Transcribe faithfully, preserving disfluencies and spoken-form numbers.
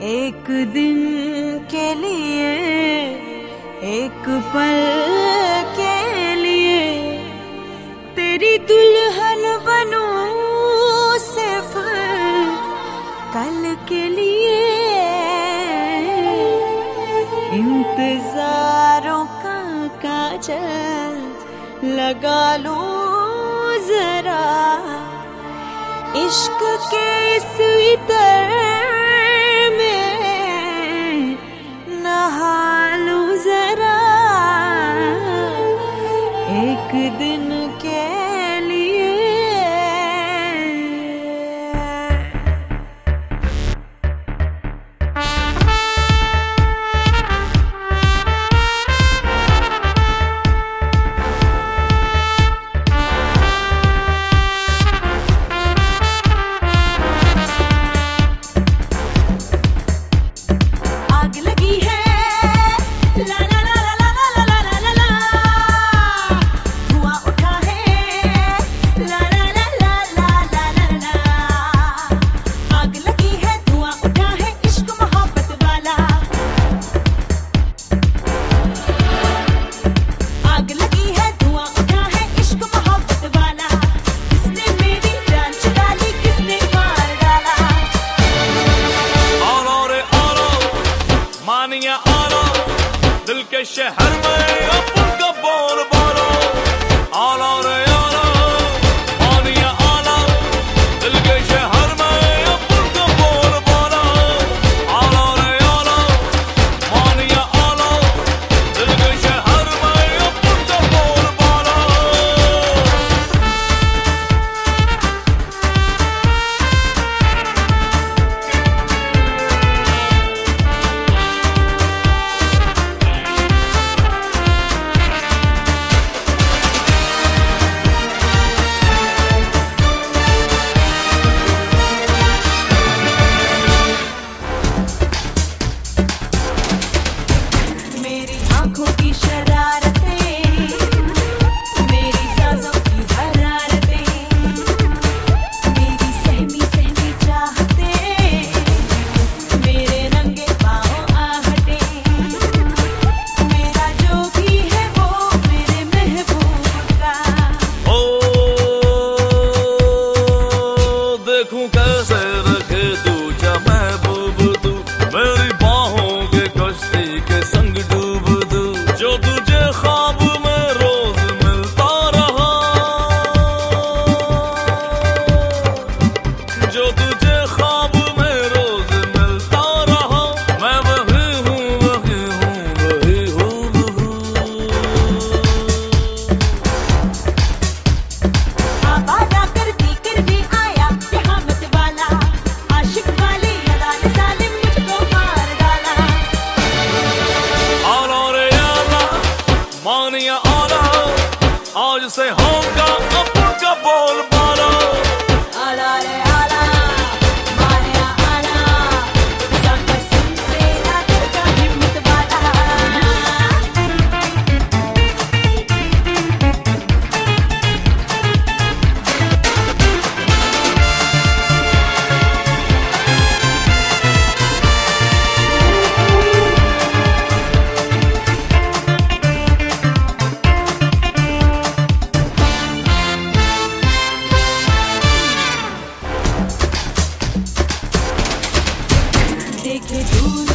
एक दिन के लिए, एक पल के लिए तेरी दुल्हन बनूं सिर्फ कल के लिए। इंतजारों का काजल लगा लूं जरा, इश्क के इस इतर में नहा लूं जरा, एक दिन के लिए। दिल के शहर में अपन का बोल बोलो, आला रे आला, मानिया आला। दिल के शहर में अपन का बोल बोलो, आला रे आला, मानिया आला। दिल के शहर में अपन का बोल बोलो। आँखों की शरारतें, मेरी सांसों की हरारतें, मेरी सहमी सहमी चाहतें, मेरे रंगे पाँव आहटें, मेरा जो भी है वो मेरे महबूब का। ओ देखूं कैसे रखे दूजा महबूब तू, मेरी बाहों के कश्ती के संग डूब दू। जो तुझे ख्वाब में रोज मिलता रहा, जो तुझे ख्वाब में रोज मिलता रहा, मैं वही हूँ वही हूँ वही हूँ। आवाज़ करती कर भी आया यहाँ मत वाला, आशिक वाली अदा ने सालिम मुझको मार डाला। आला रे आला, मानिया आला, आज से होगा अपन का बोल बाला। आला रे आला, मानिया आला, सब कसम से ना तेरा हिम्मत वाला। देखे दूर